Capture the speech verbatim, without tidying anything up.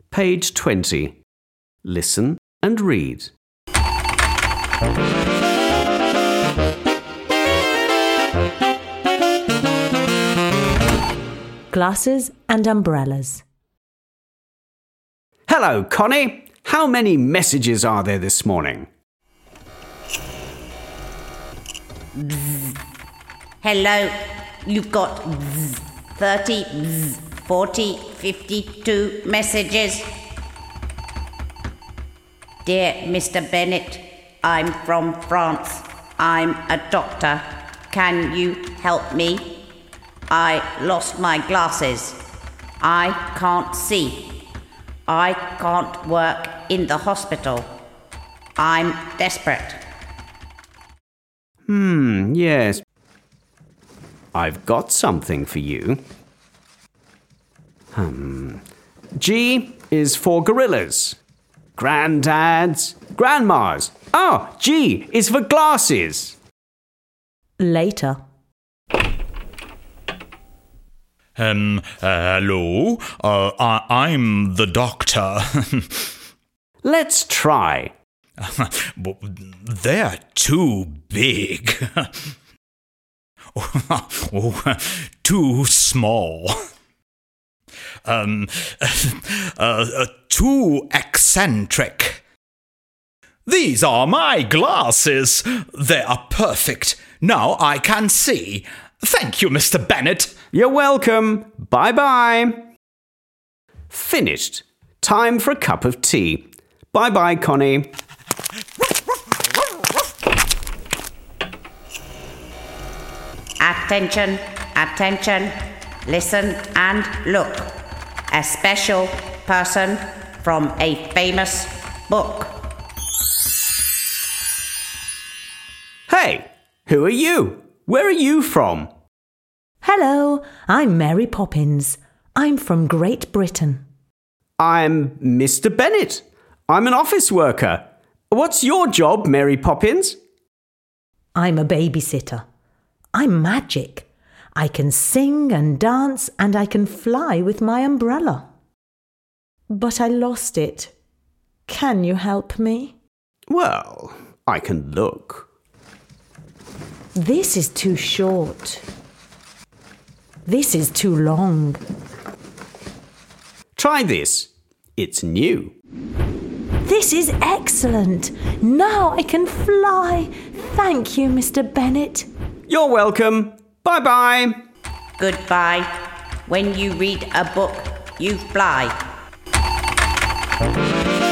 Page twenty. Listen and read. Glasses and umbrellas. Hello, Connie. How many messages are there this morning? Hello, you've got thirty, forty, fifty-two messages. Dear Mister Bennett, I'm from France. I'm a doctor. Can you help me? I lost my glasses. I can't see. I can't work in the hospital. I'm desperate. Hmm, yes. I've got something for you. Hmm. G is for gorillas. Granddads, grandmas. Ah, G is for glasses. Later. Um, uh, hello? Uh, I- I'm the doctor. Let's try. They're too big. Oh, too small. Um, uh, uh, too eccentric. These are my glasses. They are perfect. Now I can see. Thank you, Mister Bennett. You're welcome. Bye-bye. Finished. Time for a cup of tea. Bye-bye, Connie. Attention, attention, listen and look. A special person from a famous book. Hey, who are you? Where are you from? Hello, I'm Mary Poppins. I'm from Great Britain. I'm Mister Bennett. I'm an office worker. What's your job, Mary Poppins? I'm a babysitter. I'm magic. I can sing and dance and I can fly with my umbrella. But I lost it. Can you help me? Well, I can look. This is too short. This is too long. Try this. It's new. This is excellent. Now I can fly. Thank you, Mister Bennett. You're welcome. Bye-bye. Goodbye. When you read a book, you fly.